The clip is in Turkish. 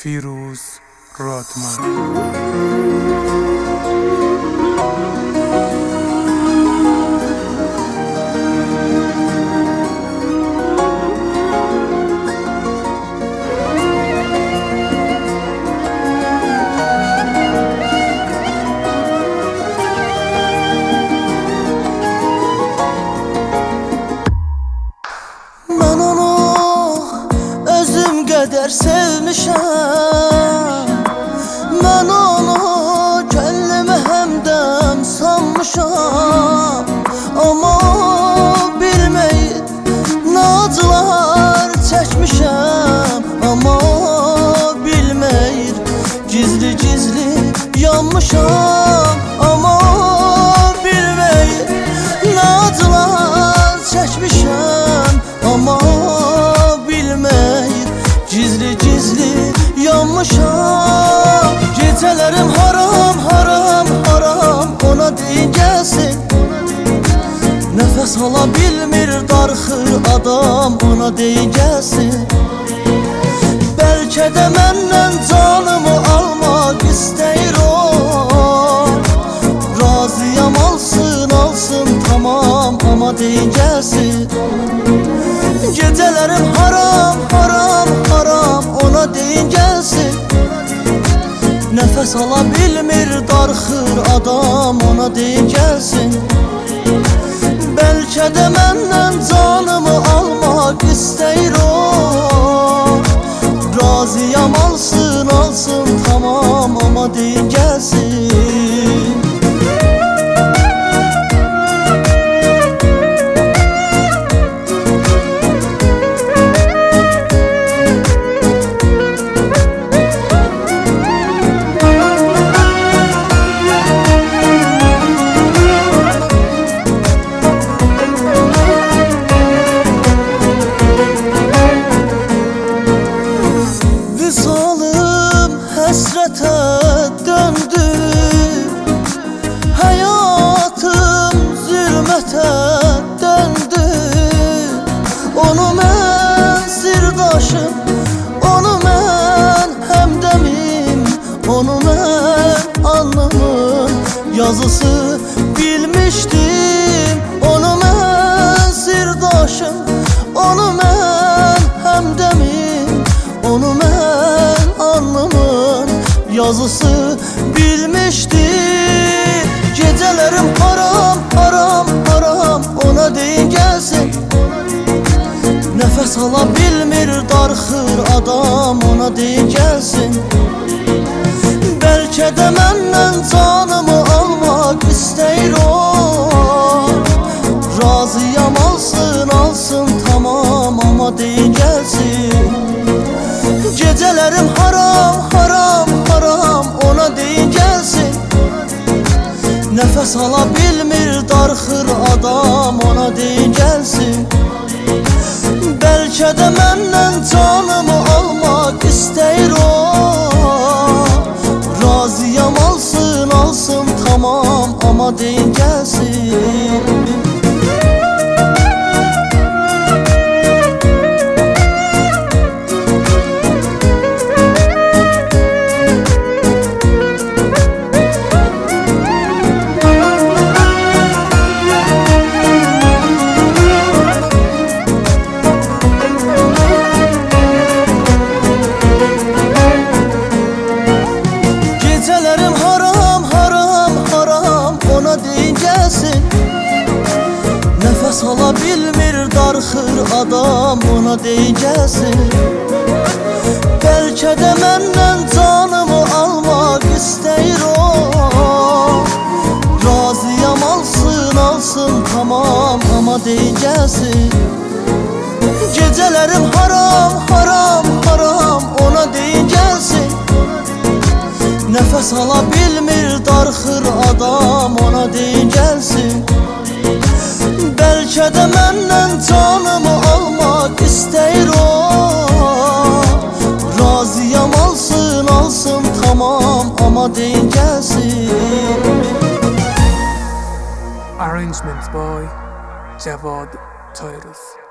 Firuz Rotman. Ben onu özüm kadar sevmişim. Ben onu kendime hemden sanmışam. Ama bilmeyip nazlar çekmişim. Ama bilmeyip gizli gizli yanmışam. Ama bilmeyip nazlar çekmişim. Ama bilmeyip gizli gizli yanmışam. Gecelerim haram haram haram ona deyin gelsin. Nefes alabilmir darxır adam ona deyin gelsin. Belki de menden canımı almak isteyir o. Razıyam alsın alsın tamam ama deyin gelsin. Gecelerim haram haram haram ona deyin gelsin. Nefes alabilmir darxır adam ona deyin gelsin. Belki de menden canımı almak isteyir o. Razıyam alsın alsın tamam ama deyin gelsin. Hasrete döndü hayatım, zulmete döndü. Onu ben sirdaşım, onu ben hemdemim, onu ben alnımın yazısı bilmiştim. Onu ben sirdaşım, onu ben hemdemim, onu ben alnımın yazısı bilmişti. Gecelerim haram haram haram ona deyin gelsin. Nefes alabilmir darxır adam ona deyin gelsin. Belki de menden canımı almak isteyir o. Razıyam alsın alsın tamam ama deyin gelsin. Gecelerim haram haram haram ona deyin gelsin. Nefes alabilmir darxır adam ona deyin gelsin. Belki de menden canımı almak isteyir o. Razıyam alsın alsın tamam ama deyin gelsin. Gecelerim haram haram haram ona deyin gelsin. Nefes alabilmir darxır adam ona deyin gelsin. Belki de menden canımı almak isteyir o. Razıyam alsın alsın tamam ama deyin gelsin. Gecelerim haram haram haram ona deyin gelsin. Nefes alabilmir darxır adam ona deyin gelsin. Belki de menden canımı almak isteyir o. Razıyam alsın alsın tamam ama deyin gelsin. Arrangements by Javad Tyrus.